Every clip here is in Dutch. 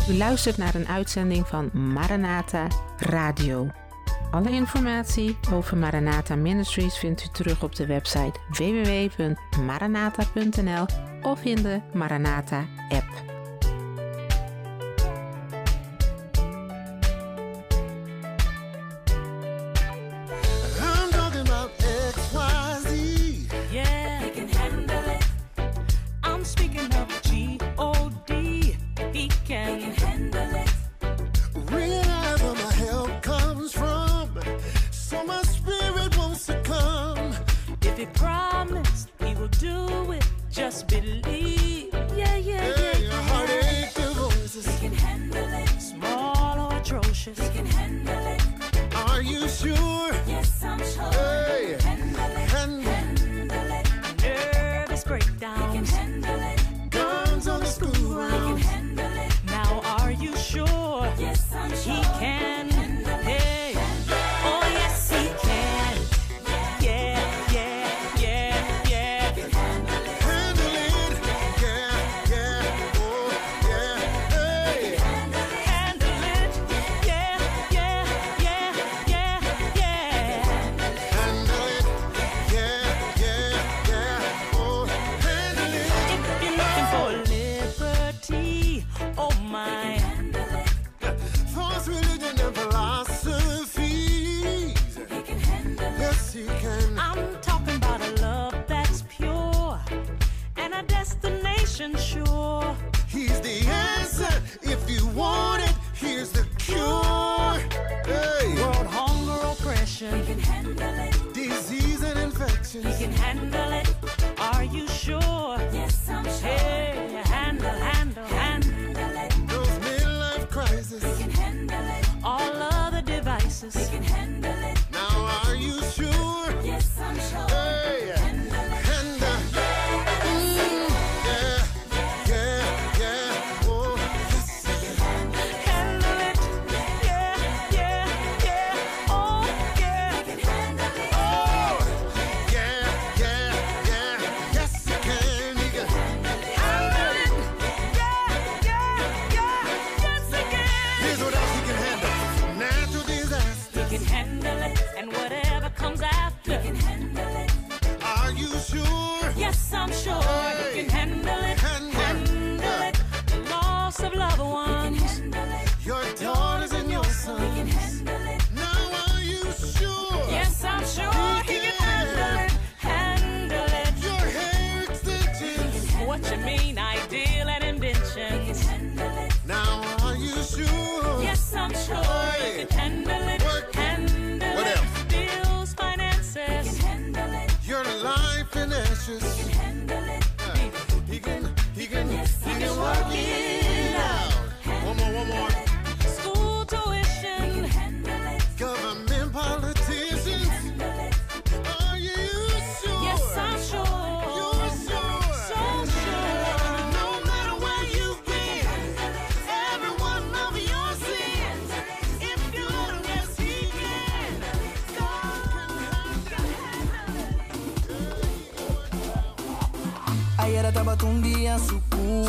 U luistert naar een uitzending van Maranatha Radio. Alle informatie over Maranatha Ministries vindt u terug op de website www.maranatha.nl of in de Maranatha app. Ayer tabat un día suku.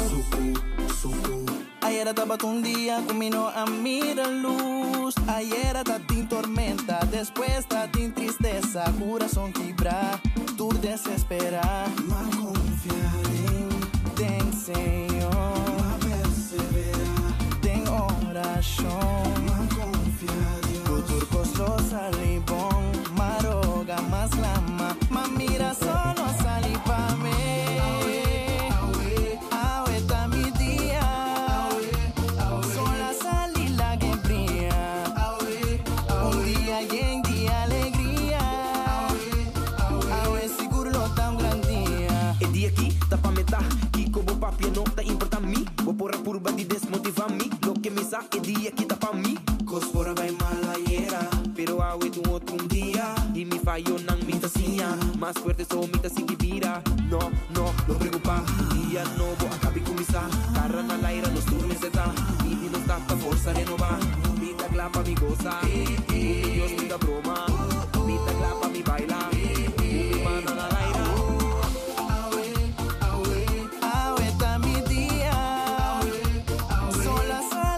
Ayer tabat un día camino a mí de luz. Ayer tatin tormenta, después tatin tristeza. Corazón quebra, tu desespera. Mas confiar en ten Señor, mas persevera. Ten oración, mas confiar Dios. Futuro costoso ali bom, maroga mas lama. Mas mira solo sali pa mí. Purba di desmotiva mi, lo que me sa e dia que tá pra mim. Cos fora vai malayera, pero awe tu outro dia. E me fallo nang mita sinha, mais fuerte so mita sigi vira. No, lo preocupa, dia novo acabe começar. Carra na laira, nos turmes se tá. E nos dá pra força renovar. Mita clapa mi goza, Dios me da broma. Mita clapa mi baila, mana na laira. Awe ta mi dia, sola sa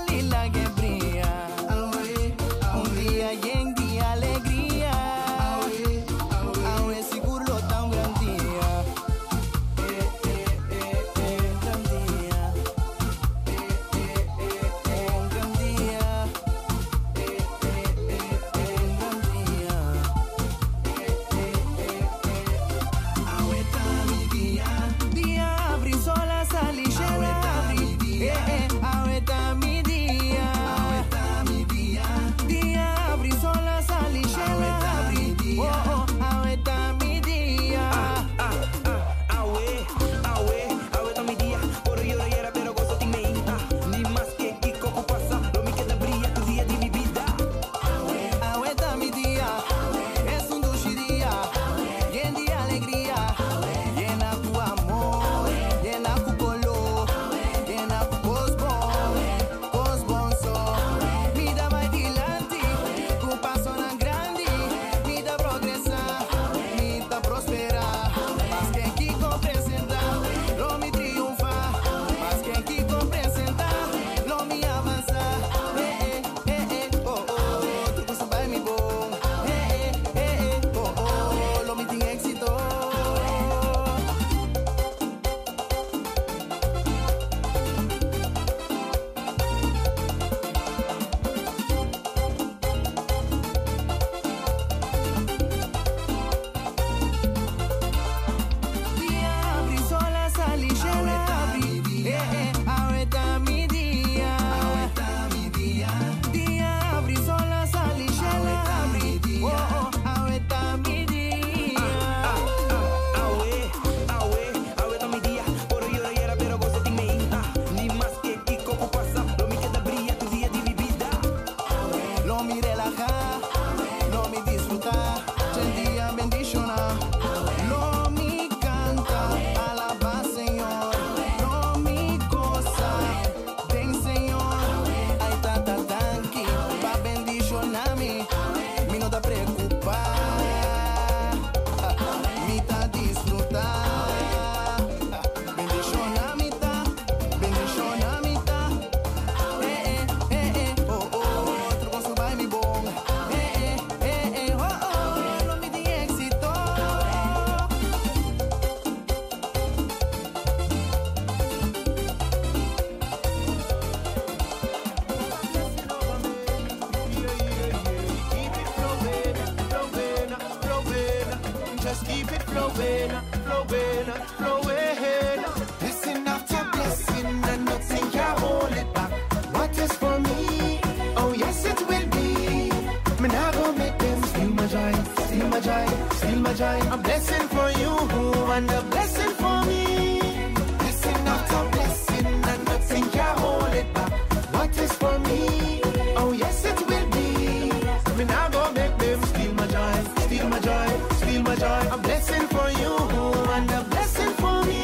joy. A blessing for you and a blessing for me. Blessing after blessing and nothing can hold it back. What is for me? Oh yes, it will be. Me now go make them steal my joy, steal my joy, steal my joy. A blessing for you and a blessing for me.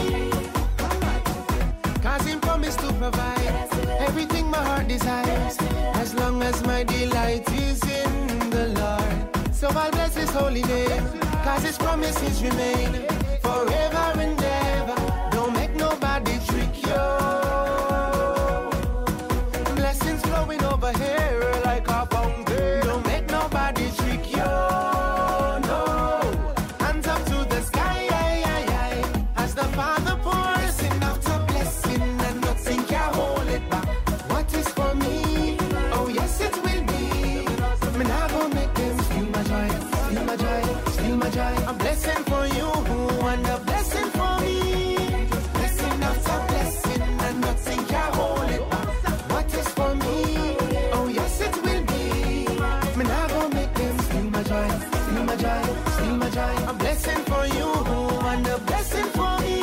Cause Him promised to provide everything my heart desires, as long as my delight is in the Lord. So I'll bless His holy name, cause His promises remain forever and ever. Don't make nobody trick you. Blessings flowing over here like a fountain. Don't make nobody trick you. No, hands up to the sky, as the Father pours. Blessing after blessing and nothing can hold it back. What is for me? Oh yes, it will be. Me now go make them steal my joy, steal my joy, steal my joy. A blessing for you and a blessing for me. Blessing after blessing and nothing can hold it back. What is for me? Oh yes, it will be. Me now go make them steal my joy, steal my joy, steal my joy. A blessing for you and a blessing for me.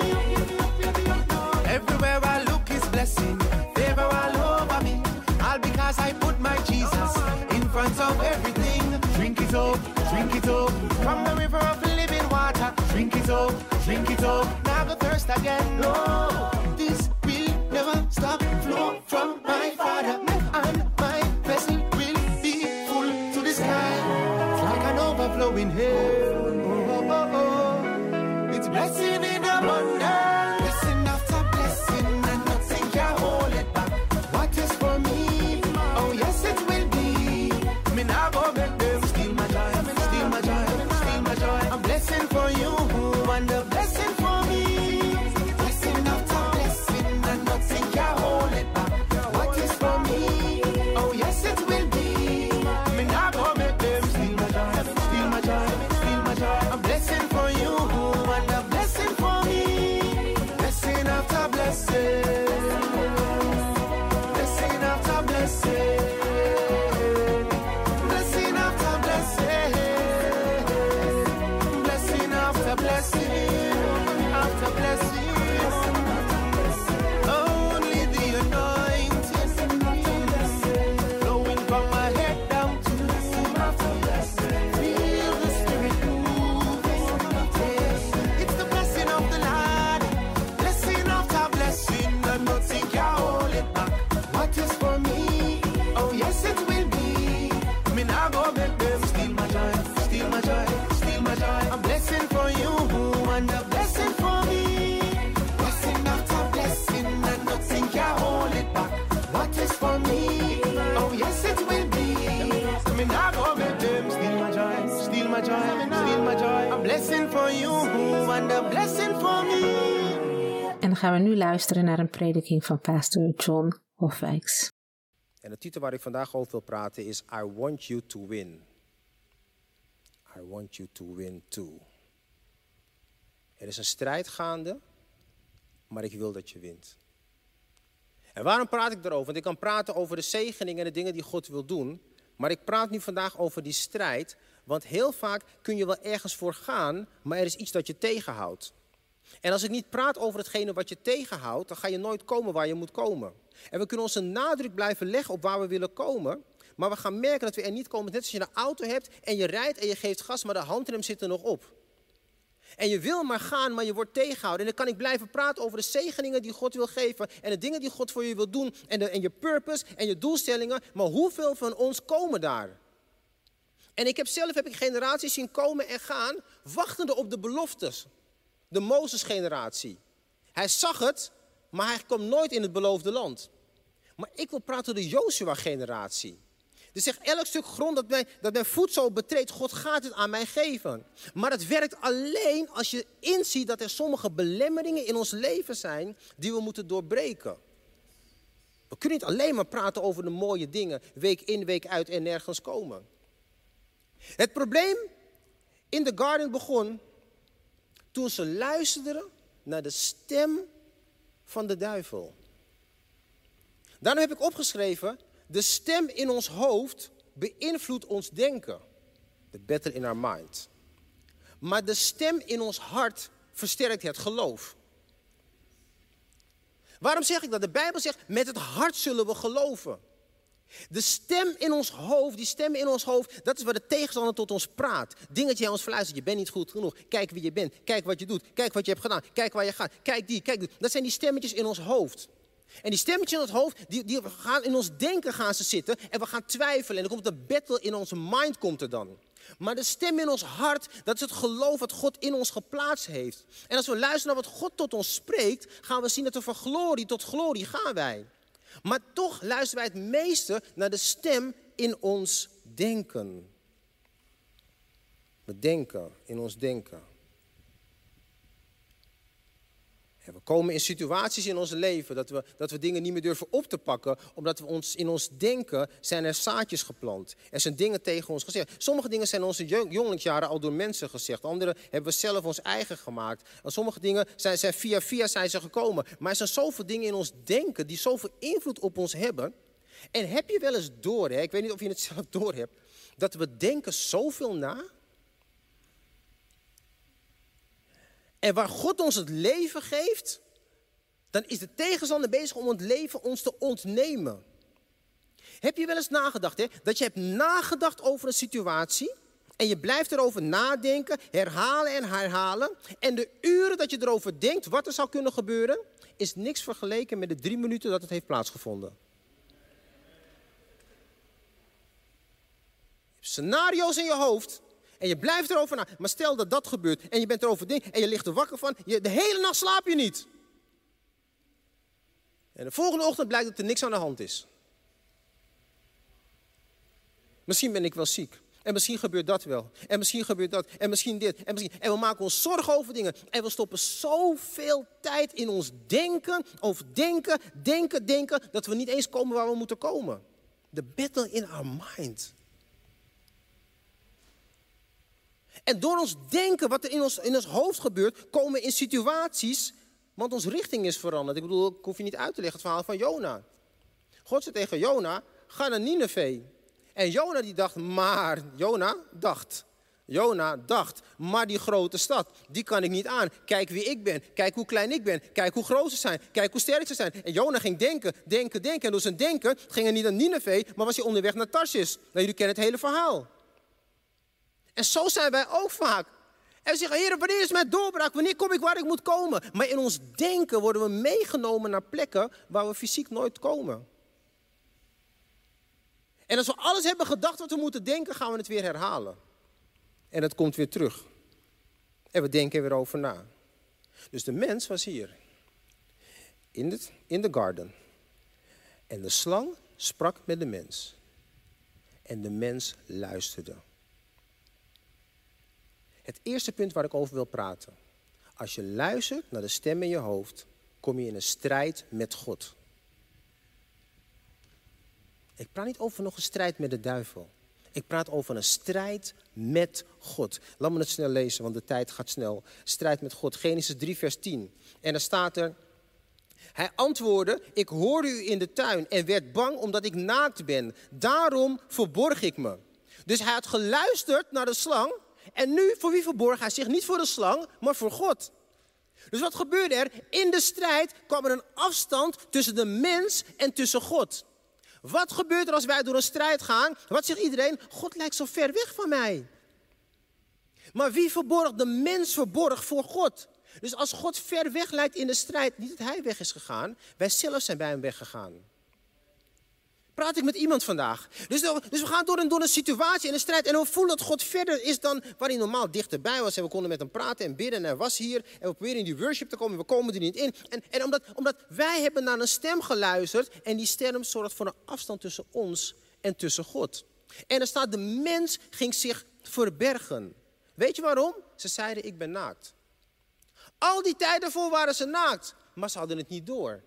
Everywhere I look is blessing, favor all over me. All because I put my Jesus in front of everything. Drink it up, drink it up, from the river of living water. Drink it up, drink it up, never thirst again. No, this will never stop flow from my Father, and my vessel will be full to the sky. It's like an overflowing hill. Oh, oh, oh. It's blessing in abundance. Blessing after blessing and nothing can hold it back. What is for me? Oh yes, it will be. Me now go make them steal my joy, steal my joy, steal my joy. A blessing for you and a blessing for me. Blessing after blessing and nothing can hold it back. What is for me? Oh yes, it will be. Me now go make them steal my joy, steal my joy, steal my joy. A blessing for you and a blessing for me. Blessing after blessing, blessing after blessing, blessing after blessing, blessing after blessing, after blessing. Only the anointing flowing from my head down to the feet. Feel the Spirit moving. It's the blessing of the Lord, blessing after blessing, and nothing can hold it back. What is for me? Oh yes, it will be. Me now go make them steal my joy, steal my joy, steal my joy. A blessing for you and a blessing for me. Blessing after blessing and nothing can hold it back. What is for me? Oh yes, it will be. Me now go make them steal my joy, steal my joy, steal my joy. A blessing for you and a blessing for me. En dan gaan we nu luisteren naar een prediking van pastor John Hofwijks. En de titel waar ik vandaag over wil praten is I Want You to Win. I want you to win too. Er is een strijd gaande, maar ik wil dat je wint. En waarom praat ik daarover? Want ik kan praten over de zegeningen en de dingen die God wil doen. Maar ik praat nu vandaag over die strijd. Want heel vaak kun je wel ergens voor gaan, maar er is iets dat je tegenhoudt. En als ik niet praat over hetgene wat je tegenhoudt, dan ga je nooit komen waar je moet komen. En we kunnen onze nadruk blijven leggen op waar we willen komen. Maar we gaan merken dat we er niet komen. Net als je een auto hebt en je rijdt en je geeft gas, maar de handrem zit er nog op. En je wil maar gaan, maar je wordt tegengehouden. En dan kan ik blijven praten over de zegeningen die God wil geven. En de dingen die God voor je wil doen. En je purpose en je doelstellingen. Maar hoeveel van ons komen daar? En ik heb generaties zien komen en gaan, wachtende op de beloftes. De Mozes-generatie. Hij zag het, maar hij kwam nooit in het beloofde land. Maar ik wil praten over de Jozua-generatie. Dus zegt, elk stuk grond dat mijn voet zo betreedt, God gaat het aan mij geven. Maar het werkt alleen als je inziet dat er sommige belemmeringen in ons leven zijn die we moeten doorbreken. We kunnen niet alleen maar praten over de mooie dingen, week in, week uit en nergens komen. Het probleem in de garden begon toen ze luisterden naar de stem van de duivel. Daarom heb ik opgeschreven, de stem in ons hoofd beïnvloedt ons denken. The battle in our mind. Maar de stem in ons hart versterkt het geloof. Waarom zeg ik dat? De Bijbel zegt, met het hart zullen we geloven. De stem in ons hoofd, die stem in ons hoofd, dat is waar de tegenstander tot ons praat. Dingetje aan ons fluistert, je bent niet goed genoeg. Kijk wie je bent, kijk wat je doet, kijk wat je hebt gedaan, kijk waar je gaat, kijk die, kijk die. Dat zijn die stemmetjes in ons hoofd. En die stemmetjes in ons hoofd, die gaan in ons denken gaan ze zitten en we gaan twijfelen. En dan komt de battle in onze mind komt er dan. Maar de stem in ons hart, dat is het geloof wat God in ons geplaatst heeft. En als we luisteren naar wat God tot ons spreekt, gaan we zien dat we van glorie tot glorie gaan wij. Maar toch luisteren wij het meeste naar de stem in ons denken. We denken, in ons denken. En we komen in situaties in ons leven dat we dingen niet meer durven op te pakken, omdat we in ons denken zijn er zaadjes geplant. Er zijn dingen tegen ons gezegd. Sommige dingen zijn in onze jongelingsjaren al door mensen gezegd. Andere hebben we zelf ons eigen gemaakt. En sommige dingen zijn via zijn ze gekomen. Maar er zijn zoveel dingen in ons denken die zoveel invloed op ons hebben. En heb je wel eens door, ik weet niet of je het zelf door hebt, dat we denken zoveel na. En waar God ons het leven geeft, dan is de tegenstander bezig om het leven ons te ontnemen. Heb je wel eens nagedacht, dat je hebt nagedacht over een situatie en je blijft erover nadenken, herhalen en herhalen. En de uren dat je erover denkt wat er zou kunnen gebeuren, is niks vergeleken met de 3 minuten dat het heeft plaatsgevonden. Je hebt scenario's in je hoofd. En je blijft erover na. Maar stel dat dat gebeurt en je bent erover denken en je ligt er wakker van. De hele nacht slaap je niet. En de volgende ochtend blijkt dat er niks aan de hand is. Misschien ben ik wel ziek. En misschien gebeurt dat wel. En misschien gebeurt dat. En misschien dit. En we maken ons zorgen over dingen. En we stoppen zoveel tijd in ons denken. Over denken. Dat we niet eens komen waar we moeten komen. The battle in our mind. En door ons denken, wat er in ons hoofd gebeurt, komen we in situaties, want onze richting is veranderd. Ik bedoel, ik hoef je niet uit te leggen het verhaal van Jona. God zei tegen Jona, ga naar Nineve. En Jona dacht, maar die grote stad, die kan ik niet aan. Kijk wie ik ben, kijk hoe klein ik ben, kijk hoe groot ze zijn, kijk hoe sterk ze zijn. En Jona ging denken. En door zijn denken ging hij niet naar Nineve, maar was hij onderweg naar Tarsis. Nou, jullie kennen het hele verhaal. En zo zijn wij ook vaak. En we zeggen, Heer, wanneer is mijn doorbraak? Wanneer kom ik waar ik moet komen? Maar in ons denken worden we meegenomen naar plekken waar we fysiek nooit komen. En als we alles hebben gedacht wat we moeten denken, gaan we het weer herhalen. En het komt weer terug. En we denken er weer over na. Dus de mens was hier. In de garden. En de slang sprak met de mens. En de mens luisterde. Het eerste punt waar ik over wil praten. Als je luistert naar de stem in je hoofd, kom je in een strijd met God. Ik praat niet over nog een strijd met de duivel. Ik praat over een strijd met God. Laat me het snel lezen, want de tijd gaat snel. Strijd met God. Genesis 3 vers 10. En dan staat er. Hij antwoordde, ik hoorde u in de tuin en werd bang omdat ik naakt ben. Daarom verborg ik me. Dus hij had geluisterd naar de slang. En nu, voor wie verborg hij zich? Niet voor de slang, maar voor God. Dus wat gebeurde er? In de strijd kwam er een afstand tussen de mens en tussen God. Wat gebeurt er als wij door een strijd gaan? Wat zegt iedereen? God lijkt zo ver weg van mij. Maar wie verborg? De mens verborg voor God. Dus als God ver weg lijkt in de strijd, niet dat hij weg is gegaan, wij zelf zijn bij hem weggegaan. Praat ik met iemand vandaag. Dus we gaan door een situatie in een strijd en we voelen dat God verder is dan waar hij normaal dichterbij was. En we konden met hem praten en bidden en hij was hier. En we proberen in die worship te komen, we komen er niet in. En omdat wij hebben naar een stem geluisterd en die stem zorgt voor een afstand tussen ons en tussen God. En er staat, de mens ging zich verbergen. Weet je waarom? Ze zeiden, ik ben naakt. Al die tijd daarvoor waren ze naakt, maar ze hadden het niet door.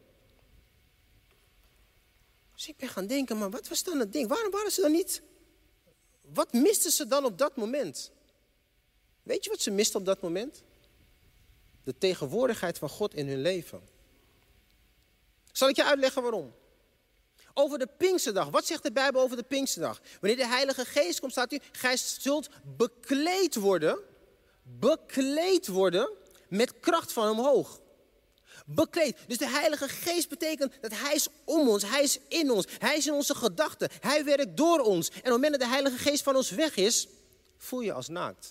Dus ik ben gaan denken, maar wat was dan het ding? Waarom waren ze dan niet? Wat misten ze dan op dat moment? Weet je wat ze misten op dat moment? De tegenwoordigheid van God in hun leven. Zal ik je uitleggen waarom? Over de Pinksterdag. Wat zegt de Bijbel over de Pinksterdag? Wanneer de Heilige Geest komt, staat u, gij zult bekleed worden bekleed worden met kracht van omhoog. Bekleed. Dus de Heilige Geest betekent dat hij is om ons, hij is in ons, hij is in onze gedachten, hij werkt door ons. En op het moment dat de Heilige Geest van ons weg is, voel je als naakt.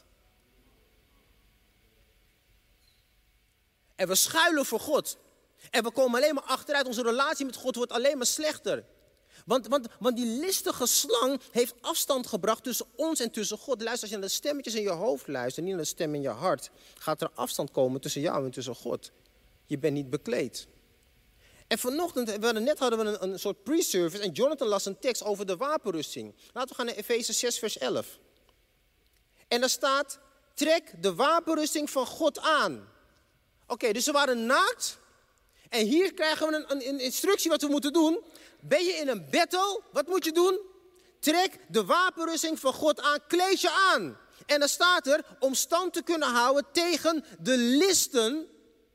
En we schuilen voor God. En we komen alleen maar achteruit, onze relatie met God wordt alleen maar slechter. Want die listige slang heeft afstand gebracht tussen ons en tussen God. Luister, als je naar de stemmetjes in je hoofd luistert, niet naar de stem in je hart, gaat er afstand komen tussen jou en tussen God. Je bent niet bekleed. En vanochtend, net hadden we een soort pre-service en Jonathan las een tekst over de wapenrusting. Laten we gaan naar Efeze 6 vers 11. En daar staat, trek de wapenrusting van God aan. Oké, dus ze waren naakt. En hier krijgen we een instructie wat we moeten doen. Ben je in een battle, wat moet je doen? Trek de wapenrusting van God aan, kleed je aan. En dan staat er, om stand te kunnen houden tegen de listen.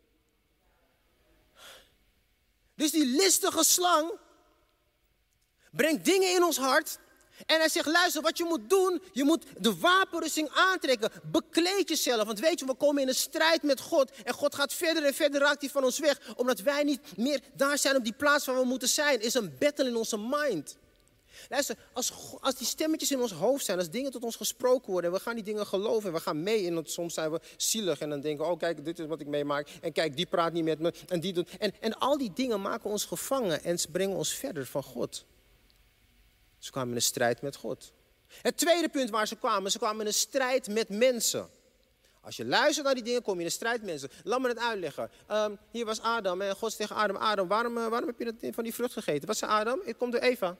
Dus die listige slang brengt dingen in ons hart. En hij zegt, luister, wat je moet doen, je moet de wapenrusting aantrekken. Bekleed jezelf, want weet je, we komen in een strijd met God. En God gaat verder en verder, raakt hij van ons weg. Omdat wij niet meer daar zijn op die plaats waar we moeten zijn. Is een battle in onze mind. Luister, als die stemmetjes in ons hoofd zijn, als dingen tot ons gesproken worden. En we gaan die dingen geloven en we gaan mee. En soms zijn we zielig en dan denken we, oh kijk, dit is wat ik meemaak. En kijk, die praat niet met me en die doet. En al die dingen maken ons gevangen en ze brengen ons verder van God. Ze kwamen in een strijd met God. Het tweede punt waar ze kwamen in een strijd met mensen. Als je luistert naar die dingen, kom je in een strijd met mensen. Laat me het uitleggen. Hier was Adam en God zei tegen Adam, waarom heb je van die vrucht gegeten? Wat zei Adam? Het komt door Eva.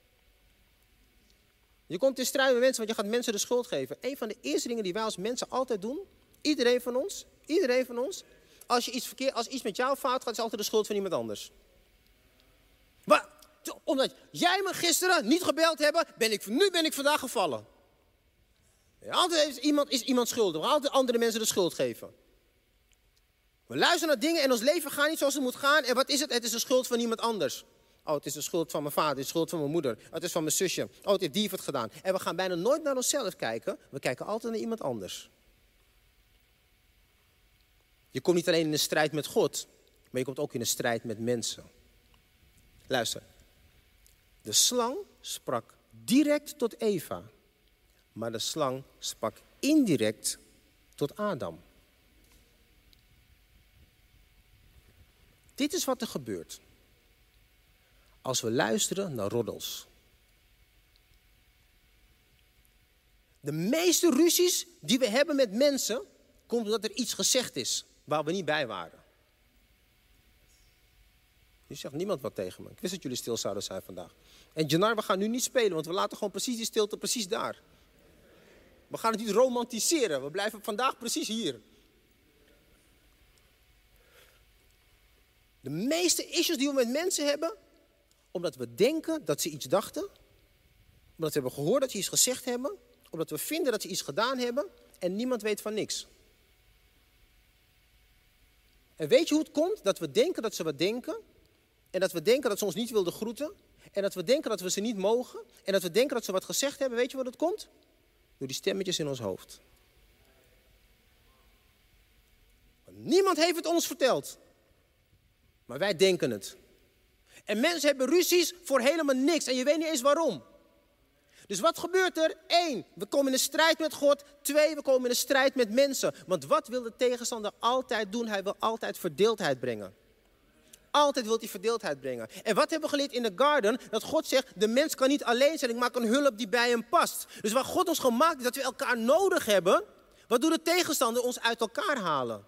Je komt in strijd met mensen, want je gaat mensen de schuld geven. Een van de eerste dingen die wij als mensen altijd doen, iedereen van ons, als iets met jou fout gaat, is altijd de schuld van iemand anders. Maar omdat jij me gisteren niet gebeld hebt, nu ben ik vandaag gevallen. Altijd is iemand schuldig. We gaan altijd andere mensen de schuld geven. We luisteren naar dingen en ons leven gaat niet zoals het moet gaan. En wat is het? Het is de schuld van iemand anders. Oh, het is de schuld van mijn vader, het is de schuld van mijn moeder. Oh, het is van mijn zusje. Oh, het heeft die het gedaan. En we gaan bijna nooit naar onszelf kijken. We kijken altijd naar iemand anders. Je komt niet alleen in een strijd met God, maar je komt ook in een strijd met mensen. Luister. De slang sprak direct tot Eva, maar de slang sprak indirect tot Adam. Dit is wat er gebeurt als we luisteren naar roddels. De meeste ruzies die we hebben met mensen, komt omdat er iets gezegd is waar we niet bij waren. Je zegt niemand wat tegen me. Ik wist dat jullie stil zouden zijn vandaag. En Janar, we gaan nu niet spelen, want we laten gewoon precies die stilte precies daar. We gaan het niet romantiseren. We blijven vandaag precies hier. De meeste issues die we met mensen hebben, omdat we denken dat ze iets dachten, omdat we hebben gehoord dat ze iets gezegd hebben, omdat we vinden dat ze iets gedaan hebben en niemand weet van niks. En weet je hoe het komt? Dat we denken dat ze wat denken. En dat we denken dat ze ons niet wilden groeten. En dat we denken dat we ze niet mogen. En dat we denken dat ze wat gezegd hebben. Weet je wat het komt? Door die stemmetjes in ons hoofd. Want niemand heeft het ons verteld. Maar wij denken het. En mensen hebben ruzies voor helemaal niks. En je weet niet eens waarom. Dus wat gebeurt er? 1, we komen in een strijd met God. 2, we komen in een strijd met mensen. Want wat wil de tegenstander altijd doen? Hij wil altijd verdeeldheid brengen. Altijd wil hij verdeeldheid brengen. En wat hebben we geleerd in de garden? Dat God zegt, de mens kan niet alleen zijn. Ik maak een hulp die bij hem past. Dus waar God ons gemaakt is, dat we elkaar nodig hebben. Wat doet de tegenstander? Ons uit elkaar halen.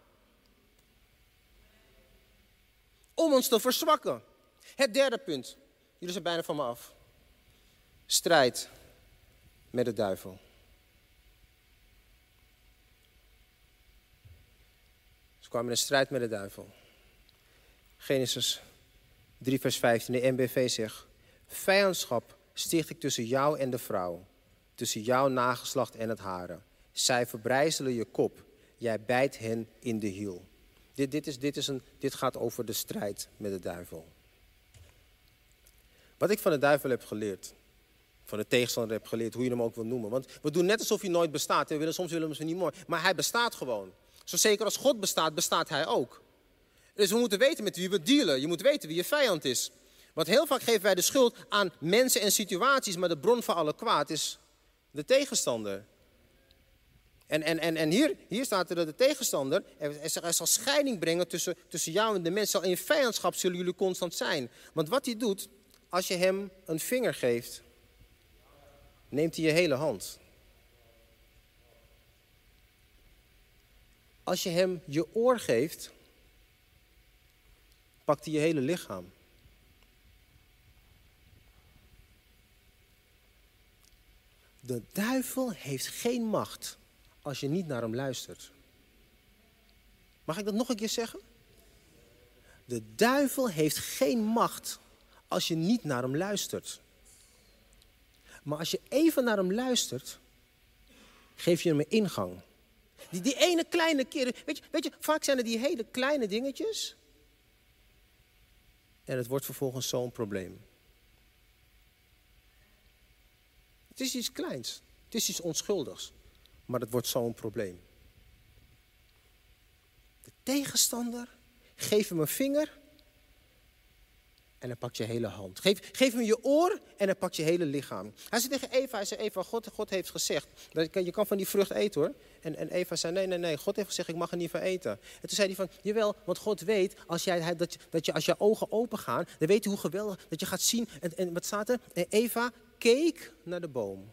Om ons te verzwakken. Het derde punt. Jullie zijn bijna van me af. Strijd met de duivel. Ze kwamen in een strijd met de duivel. Genesis 3 vers 15, de NBV zegt: vijandschap sticht ik tussen jou en de vrouw, tussen jouw nageslacht en het hare. Zij verbrijzelen je kop, jij bijt hen in de hiel. Dit gaat over de strijd met de duivel. Wat ik van de duivel heb geleerd, van de tegenstander hebt geleerd, hoe je hem ook wil noemen. Want we doen net alsof hij nooit bestaat. Soms willen we hem niet mooi, maar hij bestaat gewoon. Zo zeker als God bestaat, bestaat hij ook. Dus we moeten weten met wie we dealen. Je moet weten wie je vijand is. Want heel vaak geven wij de schuld aan mensen en situaties, maar de bron van alle kwaad is de tegenstander. En hier staat er dat de tegenstander, er zal scheiding brengen tussen jou en de mensen. In vijandschap zullen jullie constant zijn. Want wat hij doet, als je hem een vinger geeft, neemt hij je hele hand. Als je hem je oor geeft, pakt hij je hele lichaam. De duivel heeft geen macht als je niet naar hem luistert. Mag ik dat nog een keer zeggen? De duivel heeft geen macht als je niet naar hem luistert. Maar als je even naar hem luistert, geef je hem een ingang. Die ene kleine keer, weet je, vaak zijn er die hele kleine dingetjes. En het wordt vervolgens zo'n probleem. Het is iets kleins, het is iets onschuldigs. Maar het wordt zo'n probleem. De tegenstander, geef hem een vinger en dan pakt je hele hand. Geef hem je oor en dan pakt je hele lichaam. Hij zei tegen Eva, Eva, God heeft gezegd, je kan van die vrucht eten hoor. En Eva zei, nee, God heeft gezegd, ik mag er niet van eten. En toen zei hij van, jawel, want God weet, als je ogen open gaan, dan weet hij hoe geweldig, dat je gaat zien. En wat staat er? En Eva keek naar de boom.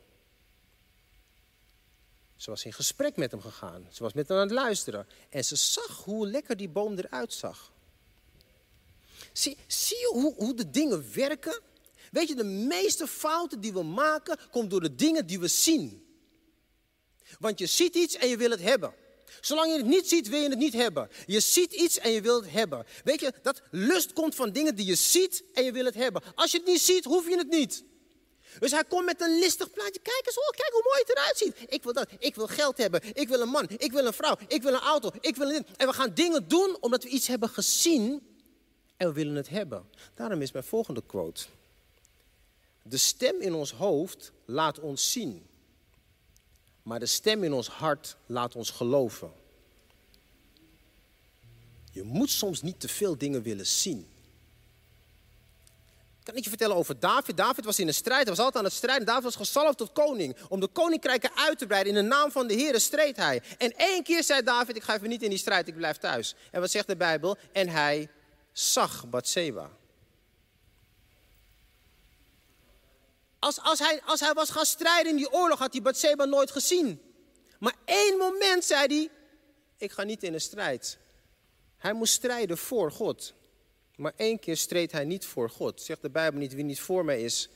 Ze was in gesprek met hem gegaan. Ze was met hem aan het luisteren. En ze zag hoe lekker die boom eruit zag. Zie je hoe de dingen werken? Weet je, de meeste fouten die we maken, komt door de dingen die we zien. Want je ziet iets en je wil het hebben. Zolang je het niet ziet, wil je het niet hebben. Je ziet iets en je wil het hebben. Weet je, dat lust komt van dingen die je ziet en je wil het hebben. Als je het niet ziet, hoef je het niet. Dus hij komt met een listig plaatje. Kijk eens, kijk hoe mooi het eruit ziet. Ik wil dat, ik wil geld hebben, ik wil een man, ik wil een vrouw, ik wil een auto, ik wil een... En we gaan dingen doen omdat we iets hebben gezien en we willen het hebben. Daarom is mijn volgende quote. De stem in ons hoofd laat ons zien. Maar de stem in ons hart laat ons geloven. Je moet soms niet te veel dingen willen zien. Ik kan ik je vertellen over David. David was in een strijd, hij was altijd aan het strijden. David was gezalfd tot koning. Om de koninkrijken uit te breiden, in de naam van de Heere streed hij. En 1 keer zei David, ik ga even niet in die strijd, ik blijf thuis. En wat zegt de Bijbel? En hij zag Batseba. Als hij was gaan strijden in die oorlog, had hij Batseba nooit gezien. Maar 1 moment zei hij, ik ga niet in een strijd. Hij moest strijden voor God. Maar 1 keer streed hij niet voor God. Zegt de Bijbel niet, wie niet voor mij is.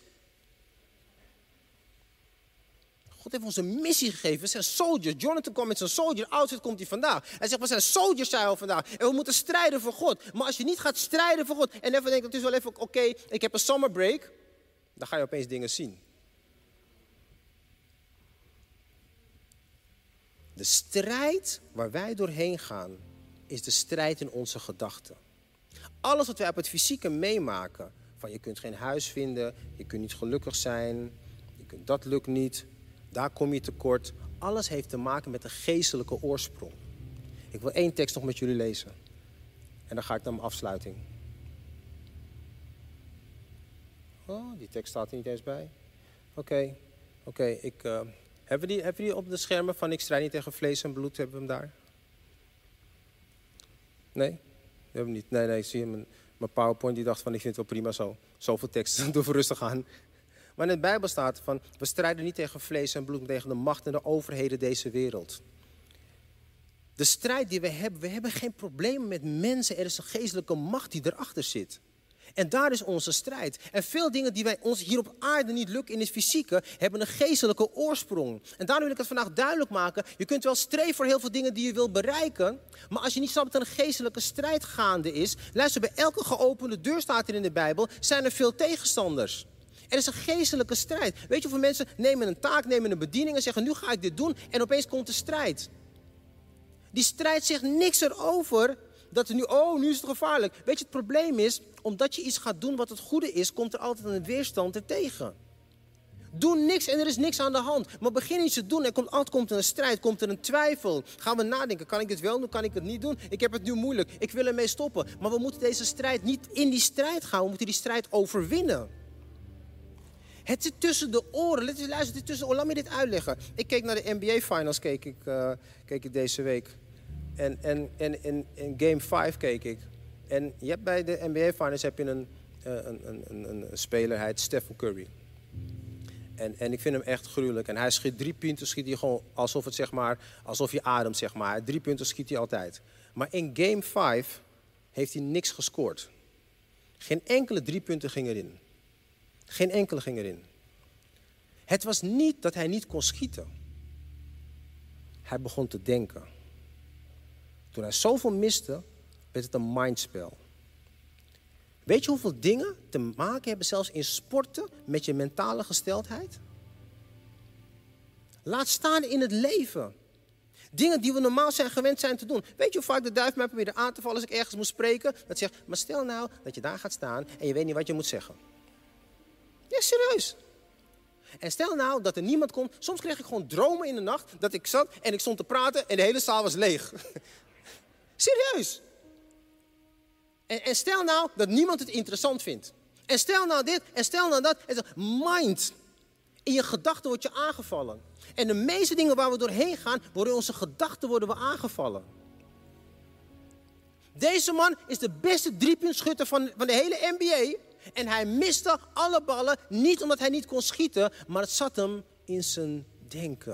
God heeft ons een missie gegeven. We zijn soldiers. Jonathan kwam met zijn soldier outfit, komt hij vandaag. Hij zegt, we zijn soldiers, zei hij vandaag. En we moeten strijden voor God. Maar als je niet gaat strijden voor God. En even denkt, het is wel even oké, ik heb een summer break. Dan ga je opeens dingen zien. De strijd waar wij doorheen gaan, is de strijd in onze gedachten. Alles wat wij op het fysieke meemaken, van je kunt geen huis vinden, je kunt niet gelukkig zijn, dat lukt niet, daar kom je tekort. Alles heeft te maken met een geestelijke oorsprong. Ik wil 1 tekst nog met jullie lezen. En dan ga ik naar mijn afsluiting. Oh, die tekst staat er niet eens bij. Oké. Hebben we die op de schermen van ik strijd niet tegen vlees en bloed? Hebben we hem daar? Nee? We hebben hem niet. Nee, ik zie mijn PowerPoint die dacht van ik vind het wel prima zo. Zoveel teksten, doe we rustig aan. Maar in de Bijbel staat van we strijden niet tegen vlees en bloed, maar tegen de macht en de overheden deze wereld. De strijd die we hebben geen problemen met mensen. Er is een geestelijke macht die erachter zit. En daar is onze strijd. En veel dingen die wij ons hier op aarde niet lukken in het fysieke, hebben een geestelijke oorsprong. En daarom wil ik het vandaag duidelijk maken. Je kunt wel streven voor heel veel dingen die je wil bereiken. Maar als je niet snapt dat er een geestelijke strijd gaande is. Luister, bij elke geopende deur staat er in de Bijbel, zijn er veel tegenstanders. Er is een geestelijke strijd. Weet je hoeveel mensen nemen een taak, nemen een bediening en zeggen nu ga ik dit doen. En opeens komt de strijd. Die strijd zegt niks erover. Dat er nu is het gevaarlijk. Weet je, het probleem is, omdat je iets gaat doen wat het goede is, komt er altijd een weerstand ertegen. Doe niks en er is niks aan de hand. Maar begin iets te doen en komt er een strijd, komt er een twijfel. Gaan we nadenken, kan ik dit wel doen, kan ik het niet doen? Ik heb het nu moeilijk, ik wil ermee stoppen. Maar we moeten deze strijd niet in die strijd gaan, we moeten die strijd overwinnen. Het zit tussen de oren, luister, het zit tussen de oren. Laat me dit uitleggen. Ik keek naar de NBA Finals, keek ik deze week. En in Game 5 keek ik. En je hebt bij de NBA Finals heb je een speler, hij heet Stephen Curry. En ik vind hem echt gruwelijk. En hij schiet 3 punten, schiet hij gewoon alsof het zeg maar, alsof je ademt zeg maar. 3 punten schiet hij altijd. Maar in Game 5 heeft hij niks gescoord. Geen enkele 3 punten ging erin. Geen enkele ging erin. Het was niet dat hij niet kon schieten. Hij begon te denken. Toen hij zoveel miste, werd het een mindspel. Weet je hoeveel dingen te maken hebben, zelfs in sporten, met je mentale gesteldheid? Laat staan in het leven. Dingen die we normaal zijn gewend zijn te doen. Weet je hoe vaak de duif mij probeerde aan te vallen als ik ergens moest spreken? Dat zegt, maar stel nou dat je daar gaat staan en je weet niet wat je moet zeggen. Ja, serieus. En stel nou dat er niemand komt. Soms kreeg ik gewoon dromen in de nacht dat ik zat en ik stond te praten en de hele zaal was leeg. Serieus. En stel nou dat niemand het interessant vindt. En stel nou dit en stel nou dat. En mind. In je gedachten word je aangevallen. En de meeste dingen waar we doorheen gaan, worden in onze gedachten worden we aangevallen. Deze man is de beste 3-puntschutter van de hele NBA. En hij miste alle ballen, niet omdat hij niet kon schieten, maar het zat hem in zijn denken.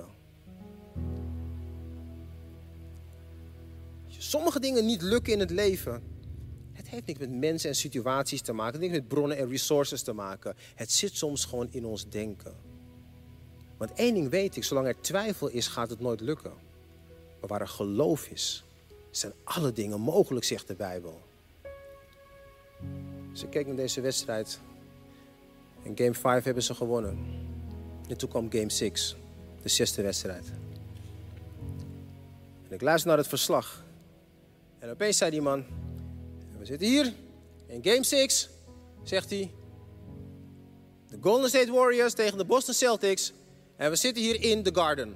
Als sommige dingen niet lukken in het leven, het heeft niks met mensen en situaties te maken. Het heeft niks met bronnen en resources te maken. Het zit soms gewoon in ons denken. Want één ding weet ik, zolang er twijfel is, gaat het nooit lukken. Maar waar er geloof is, zijn alle dingen mogelijk, zegt de Bijbel. Dus ik keek naar deze wedstrijd. In Game 5 hebben ze gewonnen. En toen kwam Game 6, de 6e wedstrijd. En ik luister naar het verslag. En opeens zei die man, we zitten hier in Game 6, zegt hij. De Golden State Warriors tegen de Boston Celtics. En we zitten hier in The Garden.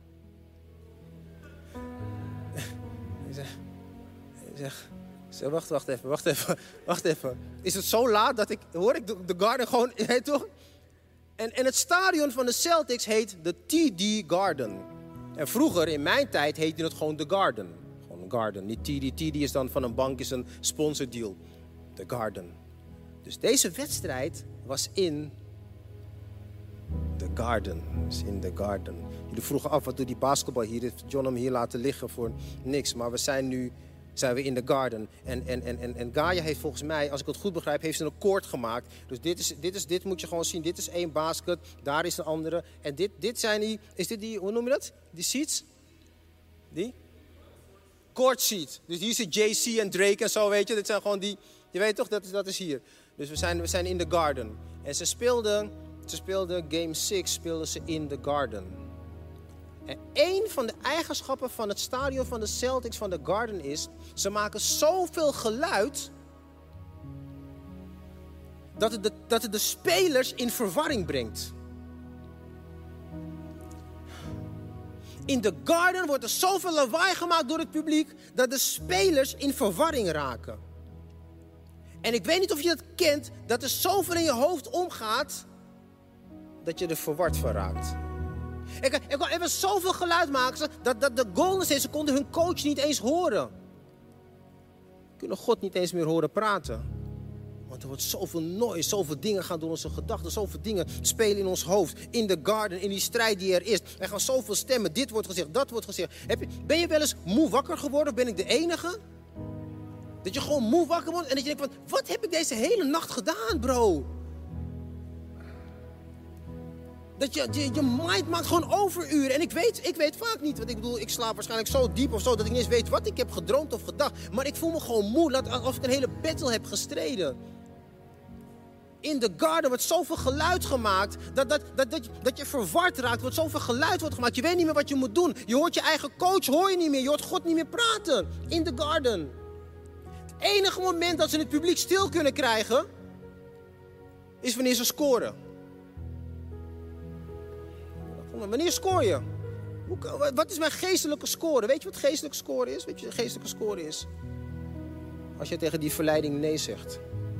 Ik zeg, wacht even. Is het zo laat dat hoor ik de Garden gewoon, toch? En het stadion van de Celtics heet de TD Garden. En vroeger, in mijn tijd, heette het gewoon The Garden. Gewoon een Garden, niet TD. TD is dan van een bank, is een sponsordeal. The Garden. Dus deze wedstrijd was in The Garden. Dus in The Garden. Jullie vroegen af, wat doet die basketbal hier? Heeft John hem hier laten liggen voor niks. Maar we zijn we in The Garden. En Gaia heeft volgens mij, als ik het goed begrijp, heeft ze een koord gemaakt. Dus dit moet je gewoon zien. Dit is 1 basket, daar is een andere. En dit zijn die, hoe noem je dat? Die seats? Die? Court seat. Dus hier zit JC en Drake en zo, weet je. Dit zijn gewoon die, je weet toch, dat is hier. Dus we zijn in The Garden. En ze speelden Game 6 speelden ze in The Garden. En één van de eigenschappen van het stadion van de Celtics van The Garden is, ze maken zoveel geluid dat het de spelers in verwarring brengt. In The Garden wordt er zoveel lawaai gemaakt door het publiek dat de spelers in verwarring raken. En ik weet niet of je dat kent, dat er zoveel in je hoofd omgaat dat je er verward van raakt. Er was zoveel geluid maken dat de Golden State, ze konden hun coach niet eens horen. Ze kunnen God niet eens meer horen praten. Want er wordt zoveel noise, zoveel dingen gaan door onze gedachten, zoveel dingen spelen in ons hoofd. In The Garden, in die strijd die er is. Er gaan zoveel stemmen, dit wordt gezegd, dat wordt gezegd. Ben je wel eens moe wakker geworden of ben ik de enige? Dat je gewoon moe wakker wordt en dat je denkt, wat heb ik deze hele nacht gedaan, bro? Dat je mind maakt gewoon overuren. En ik weet vaak niet. Want ik bedoel, ik slaap waarschijnlijk zo diep of zo dat ik niet eens weet wat ik heb gedroomd of gedacht. Maar ik voel me gewoon moe, alsof ik een hele battle heb gestreden. In The Garden wordt zoveel geluid gemaakt dat je verward raakt. Wordt zoveel geluid wordt gemaakt. Je weet niet meer wat je moet doen. Je hoort je eigen coach, hoor je niet meer. Je hoort God niet meer praten. In The Garden. Het enige moment dat ze het publiek stil kunnen krijgen is wanneer ze scoren. Wanneer scoor je? Wat is mijn geestelijke score? Weet je wat geestelijke score is? Weet je wat geestelijke score is? Als je tegen die verleiding nee zegt.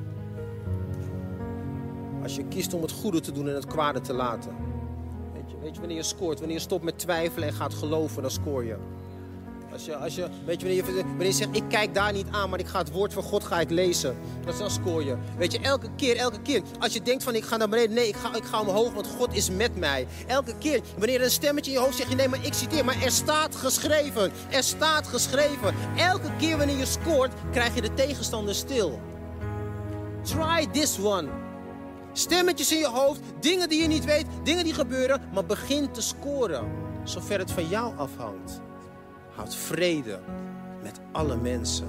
Als je kiest om het goede te doen en het kwade te laten. Weet je wanneer je scoort? Wanneer je stopt met twijfelen en gaat geloven, dan scoor je. Weet je, wanneer je zegt, ik kijk daar niet aan, maar ik ga het woord van God lezen. Dan scoor je. Weet je, elke keer. Als je denkt van, ik ga naar beneden. Nee, ik ga omhoog, want God is met mij. Elke keer, wanneer er een stemmetje in je hoofd zegt, nee, maar ik citeer. Maar er staat geschreven. Er staat geschreven. Elke keer wanneer je scoort, krijg je de tegenstander stil. Try this one. Stemmetjes in je hoofd, dingen die je niet weet, dingen die gebeuren. Maar begin te scoren, zover het van jou afhangt. Houd vrede met alle mensen.